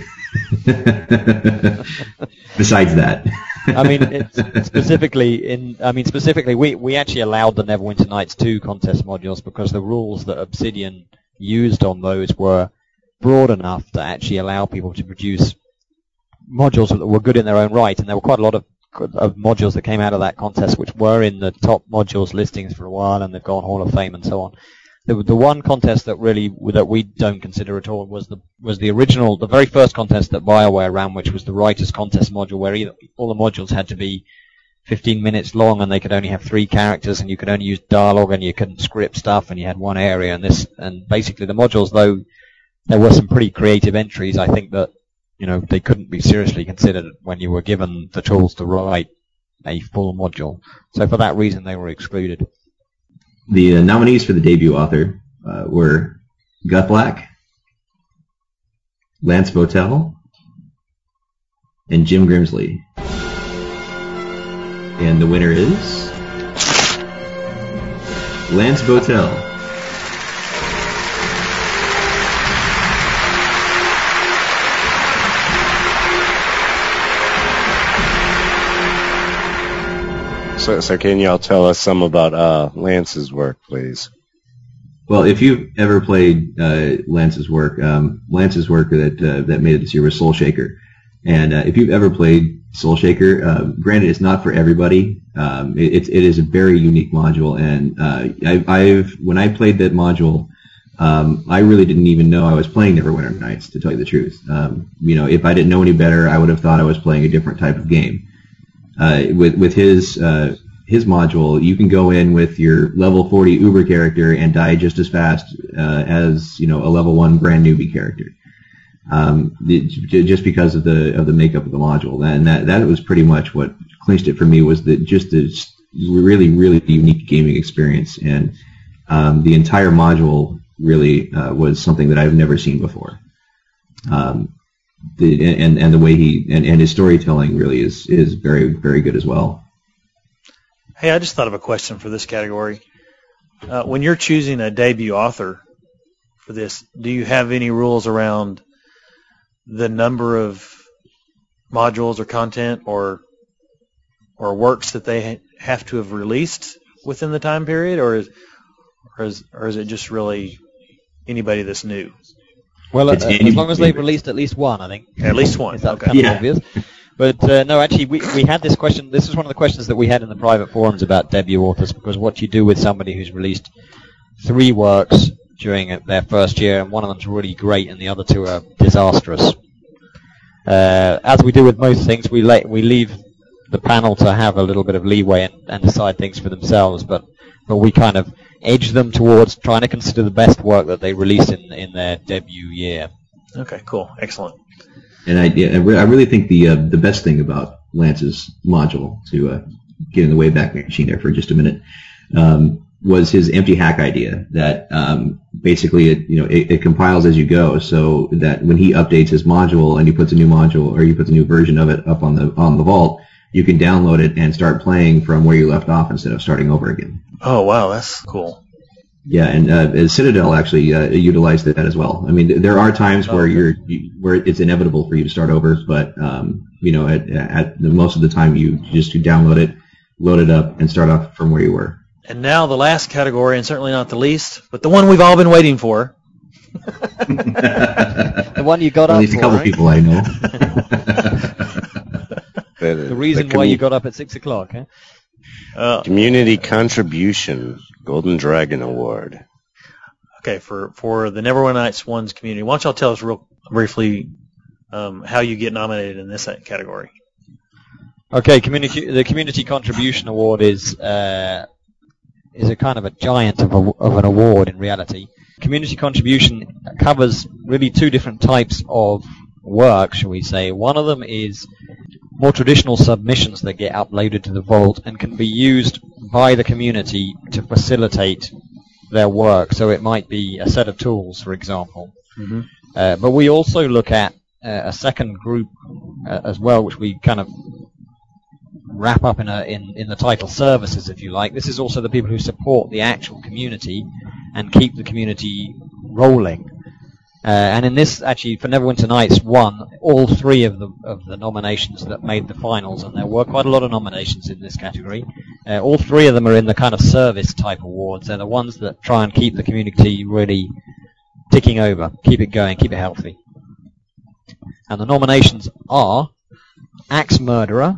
Besides that, I mean, specifically, we actually allowed the Neverwinter Nights 2 contest modules because the rules that Obsidian used on those were broad enough to actually allow people to produce modules that were good in their own right, and there were quite a lot of modules that came out of that contest which were in the top modules listings for a while, and they've gone Hall of Fame and so on. The one contest that we don't consider at all was the original, the very first contest that BioWare ran, which was the Writers Contest module, where all the modules had to be 15 minutes long, and they could only have 3 characters, and you could only use dialogue, and you couldn't script stuff, and you had one area, and basically the modules, though there were some pretty creative entries, I think that they couldn't be seriously considered when you were given the tools to write a full module. So for that reason, they were excluded. The nominees for the debut author were Guthlack, Lance Botel, and Jim Grimsley. And the winner is Lance Botel. So can y'all tell us some about Lance's work, please? Well, if you've ever played Lance's work that made it this year was Soul Shaker. And if you've ever played Soul Shaker, granted it's not for everybody. It is a very unique module, and when I played that module, I really didn't even know I was playing Neverwinter Nights, to tell you the truth. If I didn't know any better, I would have thought I was playing a different type of game. With his module, you can go in with your level 40 Uber character and die just as fast as a level 1 brand newbie character. Just because of the makeup of the module, and that was pretty much what clinched it for me, was just this really, really unique gaming experience, and the entire module really was something that I've never seen before. And the way and his storytelling really is very, very good as well. Hey, I just thought of a question for this category. When you're choosing a debut author for this, do you have any rules around the number of modules or content or works that they have to have released within the time period, or is it just really anybody that's new? Well, as long as they've released at least one, I think. At least one. Is that kind of obvious? But no, actually, we had this question. This is one of the questions that we had in the private forums about debut authors, because what you do with somebody who's released 3 works during their first year, and one of them's really great, and the other 2 are disastrous. As we do with most things, we leave the panel to have a little bit of leeway and decide things for themselves, but we kind of edge them towards trying to consider the best work that they release in their debut year. Okay, cool, excellent. And I really think the best thing about Lance's module, to get in the Wayback Machine there for just a minute, was his empty hack idea that basically it compiles as you go, so that when he updates his module and he puts a new module or he puts a new version of it up on the vault, you can download it and start playing from where you left off instead of starting over again. Oh wow, that's cool. Yeah, and Citadel actually utilized that as well. I mean, there are times where where it's inevitable for you to start over, but most of the time you download it, load it up, and start off from where you were. And now the last category, and certainly not the least, but the one we've all been waiting for. The one you got up for. At least a couple people I know. The reason why you got up at 6 o'clock, huh? Community Contribution Golden Dragon Award. Okay, for the Neverwinter Nights 1's community, why don't y'all tell us real briefly how you get nominated in this category? Okay, the Community Contribution Award is a kind of a giant of an award in reality. Community contribution covers really two different types of work, shall we say. One of them is more traditional submissions that get uploaded to the vault and can be used by the community to facilitate their work. So it might be a set of tools, for example. Mm-hmm. But we also look at a second group as well, which we kind of wrap up in the title services, if you like. This is also the people who support the actual community and keep the community rolling. And in this, actually, for Neverwinter Nights 1, all three of the nominations that made the finals, and there were quite a lot of nominations in this category, all three of them are in the kind of service type awards. They're the ones that try and keep the community really ticking over, keep it going, keep it healthy. And the nominations are Axe Murderer,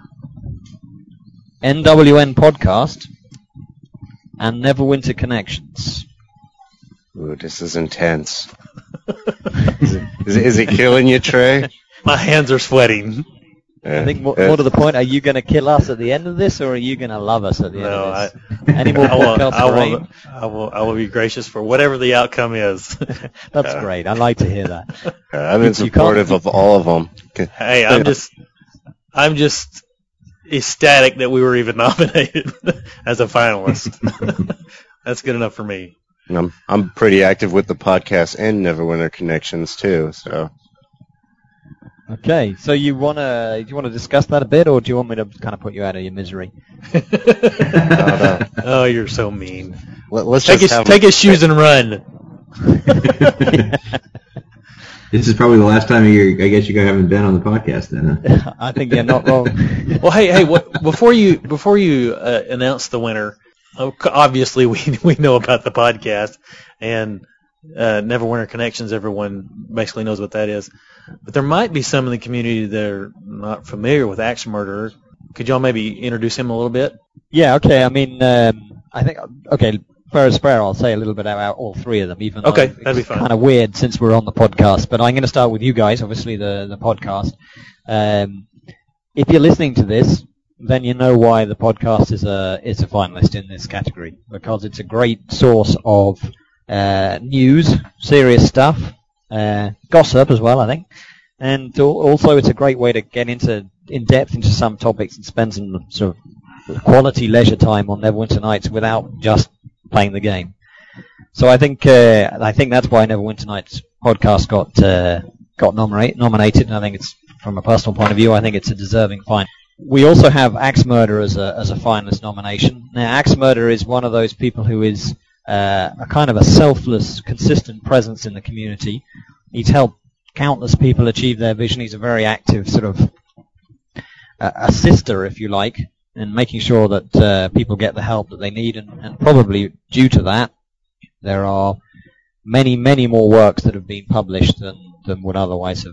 NWN Podcast, and Neverwinter Connections. Ooh, this is intense. Is it killing you, Trey? My hands are sweating. I think more to the point, are you going to kill us at the end of this, or are you going to love us at the end of this? Any more podcasts? I will be gracious for whatever the outcome is. That's great. I like to hear that. I've been supportive of all of them. Hey, I'm just ecstatic that we were even nominated as a finalist. That's good enough for me. I'm pretty active with the podcast and Neverwinter Connections too. So. Okay, so do you want to discuss that a bit, or do you want me to kind of put you out of your misery? No. Oh, you're so mean. Let's take his shoes and run. This is probably the last time I guess you guys haven't been on the podcast then. Huh? I think you're not wrong. Well, hey, before you announce the winner, obviously we know about the podcast and Neverwinter Connections. Everyone basically knows what that is, but there might be some in the community that are not familiar with Axe Murderer. Could y'all maybe introduce him a little bit? Yeah. Okay. I mean, I think fair as fair. I'll say a little bit about all three of them, even though that'd be fine. Kind of weird since we're on the podcast. But I'm going to start with you guys. Obviously, the podcast. If you're listening to this, then you know why the podcast is a finalist in this category, because it's a great source of news, serious stuff, gossip as well, I think, and also it's a great way to get in depth into some topics and spend some sort of quality leisure time on Neverwinter Nights without just playing the game. So I think that's why Neverwinter Nights podcast got nominated, and I think it's, from a personal point of view, I think it's a deserving find. We also have Axe Murderer as a finalist nomination. Now, Axe Murderer is one of those people who is a kind of a selfless, consistent presence in the community. He's helped countless people achieve their vision. He's a very active sort of assister, if you like, in making sure that people get the help that they need. And probably due to that, there are many, many more works that have been published than would otherwise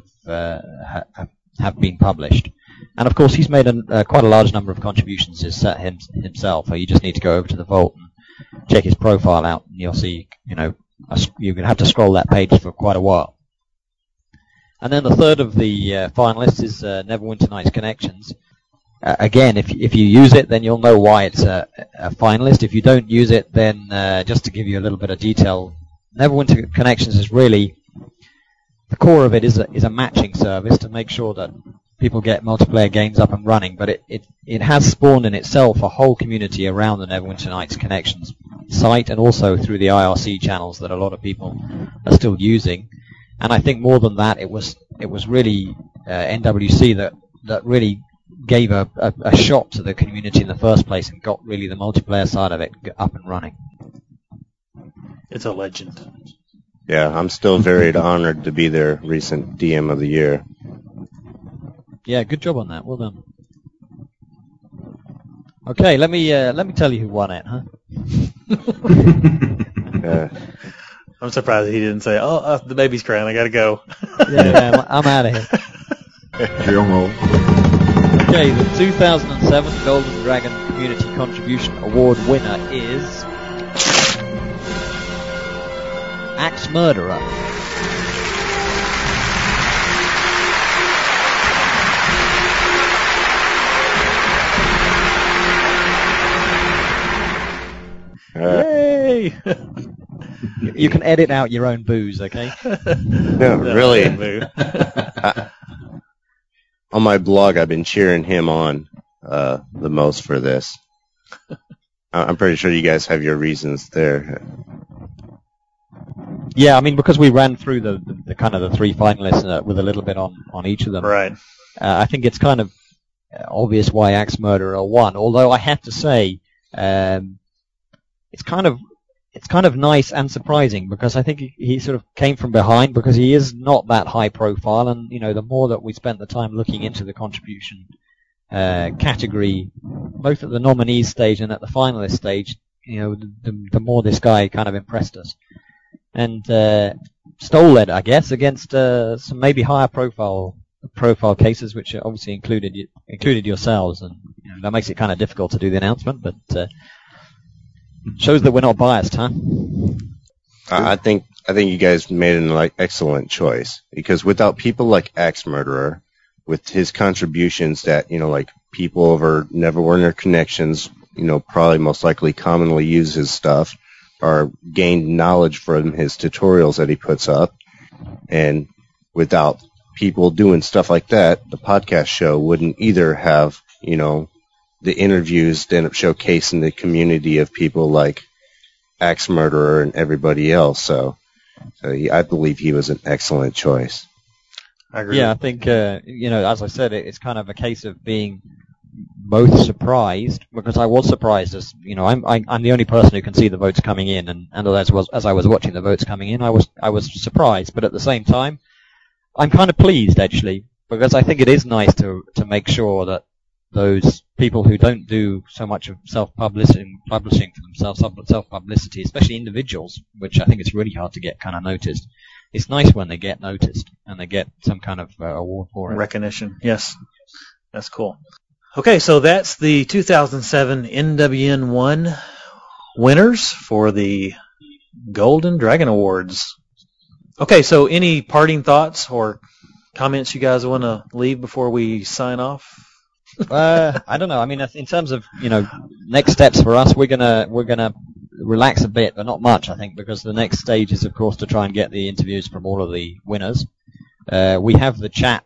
have been published. And of course, he's made quite a large number of contributions himself. So you just need to go over to the vault and check his profile out, and you'll see, you're going to have to scroll that page for quite a while. And then the third of the finalists is Neverwinter Nights Connections. Again, if you use it, then you'll know why it's a finalist. If you don't use it, then just to give you a little bit of detail, Neverwinter Connections is really, the core of it is a matching service to make sure that people get multiplayer games up and running, but it has spawned in itself a whole community around the Neverwinter Nights Connections site, and also through the IRC channels that a lot of people are still using. And I think more than that, it was really NWC that really gave a shot to the community in the first place and got really the multiplayer side of it up and running. It's a legend. Yeah, I'm still very honored to be their recent DM of the year. Yeah, good job on that. Well done. Okay, let me tell you who won it, huh? I'm surprised he didn't say, the baby's crying, I gotta go. Yeah, I'm out of here. Drum roll. Okay, the 2007 Golden Dragon Community Contribution Award winner is Axe Murderer. Yay! You can edit out your own booze, okay? No, really. On my blog, I've been cheering him on the most for this. I'm pretty sure you guys have your reasons there. Yeah, I mean, because we ran through the kind of the three finalists with a little bit on each of them. Right. I think it's kind of obvious why Axe Murderer won. Although I have to say, it's kind of nice and surprising because I think he sort of came from behind because he is not that high profile, and the more that we spent the time looking into the contribution category, both at the nominees stage and at the finalist stage, the more this guy kind of impressed us, and stole it, I guess, against some maybe higher profile cases, which obviously included yourselves, and that makes it kind of difficult to do the announcement, but. Shows that we're not biased, huh? I think you guys made an excellent choice because without people like Axe Murderer, with his contributions that people over Neverwinter connections, probably most likely commonly use his stuff, or gained knowledge from his tutorials that he puts up, and without people doing stuff like that, the podcast show wouldn't either have the interviews to end up showcasing the community of people like Axe Murderer and everybody else. So I believe he was an excellent choice. I agree. Yeah, I think, as I said, it's kind of a case of being both surprised, because I was surprised as, I'm the only person who can see the votes coming in, and as I was watching the votes coming in, I was surprised, but at the same time, I'm kind of pleased, actually, because I think it is nice to make sure that those people who don't do so much of publishing for themselves, self-publicity, especially individuals, which I think it's really hard to get kind of noticed. It's nice when they get noticed and they get some kind of award for it. Recognition, yes. That's cool. Okay, so that's the 2007 NWN1 winners for the Golden Dragon Awards. Okay, so any parting thoughts or comments you guys want to leave before we sign off? I don't know. I mean, in terms of next steps for us, we're gonna relax a bit, but not much, I think, because the next stage is, of course, to try and get the interviews from all of the winners. We have the chat.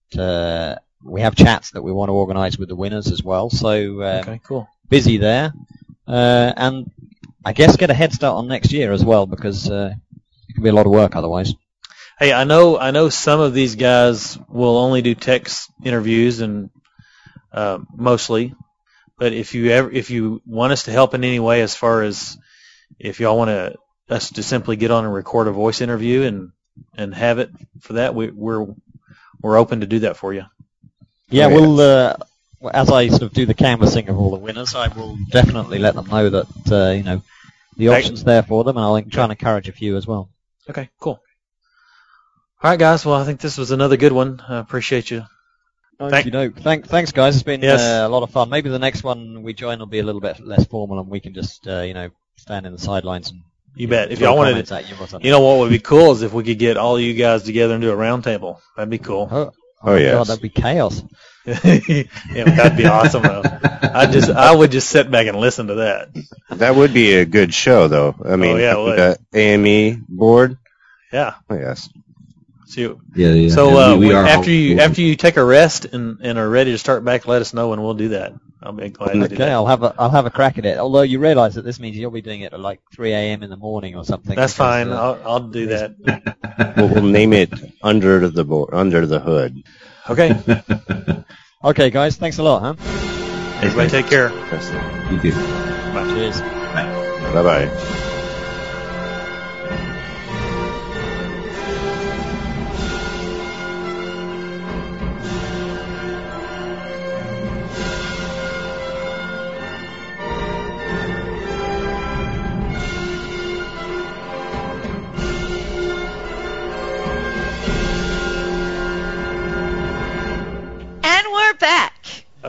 We have chats that we want to organise with the winners as well. So okay, cool. Busy there, and I guess get a head start on next year as well, because it can be a lot of work otherwise. Hey, I know some of these guys will only do text interviews and. Mostly, but if you want us to help in any way, as far as if y'all want us to simply get on and record a voice interview and have it for that, we're open to do that for you. Yeah, we'll as I sort of do the canvassing of all the winners, I will definitely let them know that the option's there for them, and I'll try and encourage a few as well. Okay, cool. All right, guys. Well, I think this was another good one. I appreciate you. Thanks, guys. It's been a lot of fun. Maybe the next one we join will be a little bit less formal, and we can just stand in the sidelines and. You bet. If y'all wanted to, what would be cool is if we could get all you guys together and do a round table. That'd be cool. Oh yeah. God, that'd be chaos. Yeah, that'd be awesome though. I would just sit back and listen to that. That would be a good show, though. I mean, the AME board. Yeah. Oh, yes. So, yeah. So after cool. you take a rest and are ready to start back, let us know and we'll do that. I'll be glad to do that. I'll have a crack at it. Although you realise that this means you'll be doing it at like 3 a.m. in the morning or something. That's fine. I'll do that. We'll name it Under the Hood. Okay. Okay, guys. Thanks a lot, huh? Everybody take care. You too. Bye. Cheers. Bye-bye.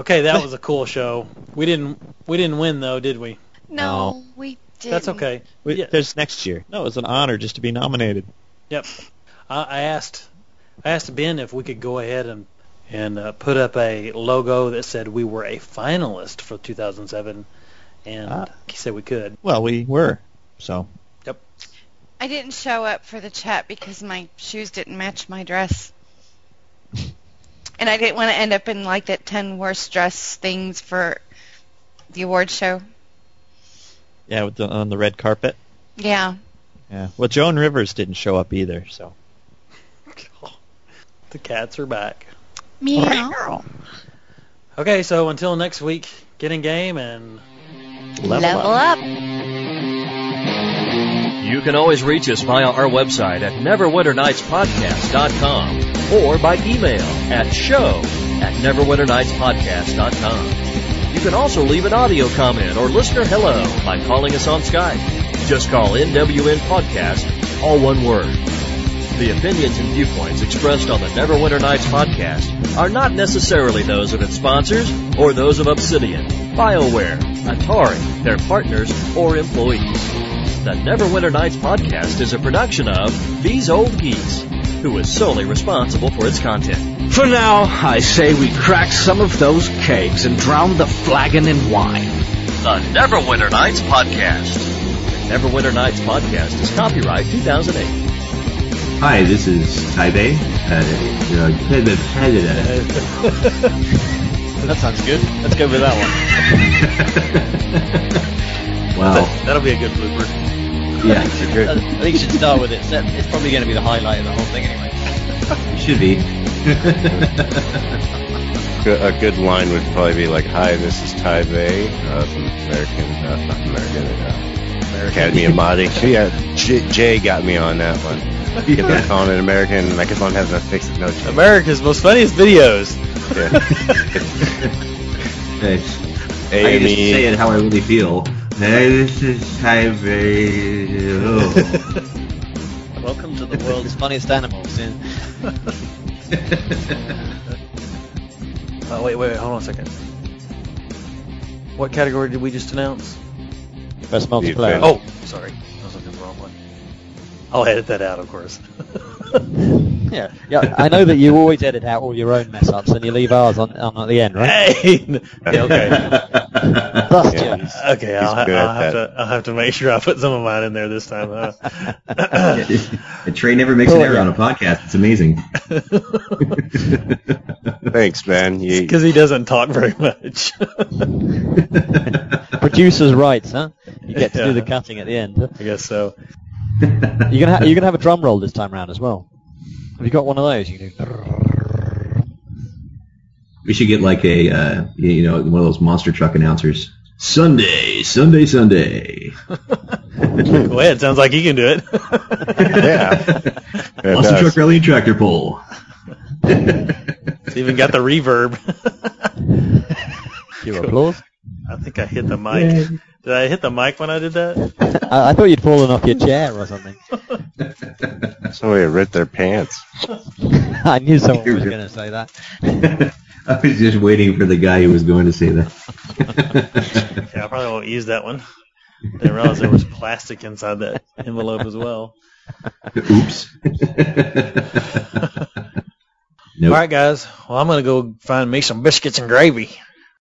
Okay, that was a cool show. We didn't win though, did we? No, we didn't. That's okay. There's next year. No, it was an honor just to be nominated. Yep. I asked Ben if we could go ahead and put up a logo that said we were a finalist for 2007, and he said we could. Well, we were. So. Yep. I didn't show up for the chat because my shoes didn't match my dress. And I didn't want to end up in like that 10 worst dress things for the award show. Yeah, on the red carpet. Yeah. Yeah. Well, Joan Rivers didn't show up either, so. The cats are back. Meow. Okay, so until next week, get in game and level up. You can always reach us via our website at neverwinternightspodcast.com or by email at show@neverwinternightspodcast.com. You can also leave an audio comment or listener hello by calling us on Skype. Just call NWN Podcast, all one word. The opinions and viewpoints expressed on the Neverwinter Nights podcast are not necessarily those of its sponsors or those of Obsidian, BioWare, Atari, their partners, or employees. The Neverwinter Nights podcast is a production of These Old Geeks, who is solely responsible for its content. For now, I say we crack some of those kegs and drown the flagon in wine. The Neverwinter Nights podcast. The Neverwinter Nights podcast is copyright 2008. Hi, this is Taibei. That sounds good. Let's go with that one. Wow. That'll be a good blooper. Yeah, I think you should start with it. It's probably going to be the highlight of the whole thing anyway. it should be. A good line would probably be like, "Hi, this is Taibei from Academy of Modding." Yeah, Jay got me on that one. People are calling it American. Microphone has a fixed no change. America's most funniest videos. Yeah. Nice. I just say it how I really feel. Hey, this is Taibei. Welcome to the world's funniest animals. Wait, hold on a second. What category did we just announce? Best multiplayer. Oh, sorry. I was looking at the wrong one. I'll edit that out, of course. Yeah, I know that you always edit out all your own mess-ups and you leave ours on at the end, right? Hey! Yeah, okay. Okay, I'll have to make sure I put some of mine in there this time. Trey never makes an error on a podcast. It's amazing. Thanks, man. Because he doesn't talk very much. Producer's rights, huh? You get to do the cutting at the end. Huh? I guess so. You're gonna have a drum roll this time round as well. Have you got one of those? You can do. We should get like a one of those monster truck announcers. Sunday. Go ahead. Sounds like he can do it. Yeah. Monster truck rally and tractor pull. It's even got the reverb. Your applause. I think I hit the mic. Yeah. Did I hit the mic when I did that? I thought you'd fallen off your chair or something. Somebody ripped their pants. I knew someone was going to say that. I was just waiting for the guy who was going to say that. Yeah, I probably won't use that one. Didn't realize there was plastic inside that envelope as well. Oops. Nope. All right, guys. Well, I'm going to go find me some biscuits and gravy.